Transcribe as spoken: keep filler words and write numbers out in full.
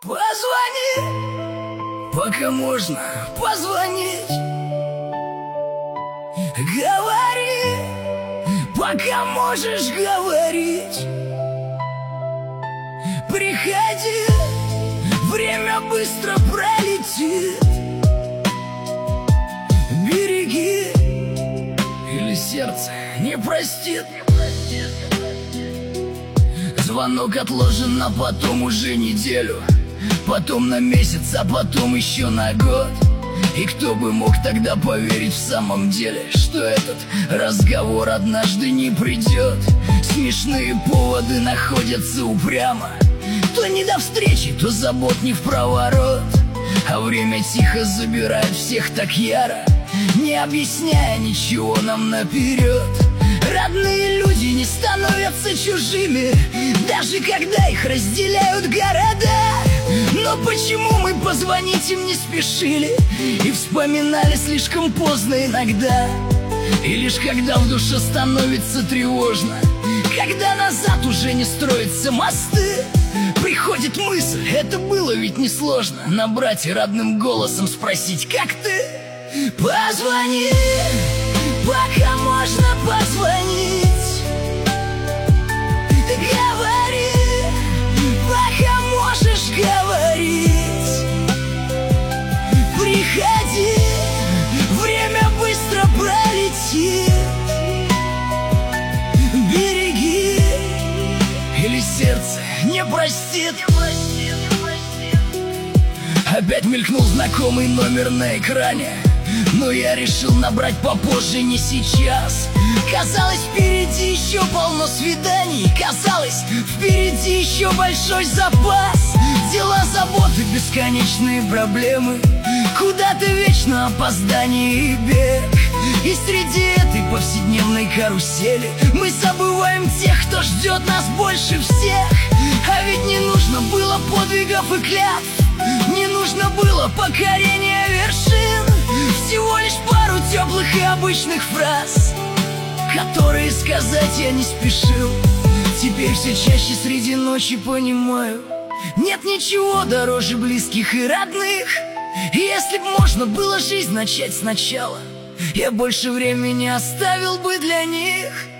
Позвони, пока можно позвонить. Говори, пока можешь говорить. Приходи, время быстро пролетит. Береги, или сердце не простит. Звонок отложен на потом уже неделю, потом на месяц, а потом еще на год. И кто бы мог тогда поверить в самом деле, что этот разговор однажды не придет. Смешные поводы находятся упрямо, то не до встречи, то забот не впроворот. А время тихо забирает всех так яро, не объясняя ничего нам наперед. Родные люди не становятся чужими, даже когда их разделяют города. Но почему мы позвонить им не спешили и вспоминали слишком поздно иногда? И лишь когда в душе становится тревожно, когда назад уже не строятся мосты, приходит мысль, это было ведь несложно, набрать и родным голосом спросить: как ты? Позвони, пока можно позвонить. Говори, пока можешь говорить. Приходи, время быстро пролетит. Береги, или сердце не простит. Опять мелькнул знакомый номер на экране, но я решил набрать попозже, не сейчас. Казалось, впереди еще полно свиданий, казалось, впереди еще большой запас. Дела, заботы, бесконечные проблемы, куда-то вечно опоздание и бег. И среди этой повседневной карусели мы забываем тех, кто ждет нас больше всех. А ведь не нужно было подвигов и клятв, не нужно было покорения вершин. Всего лишь пару теплых и обычных фраз, которые сказать я не спешил. Теперь все чаще среди ночи понимаю, нет ничего дороже близких и родных. И если б можно было жизнь начать сначала, я больше времени оставил бы для них.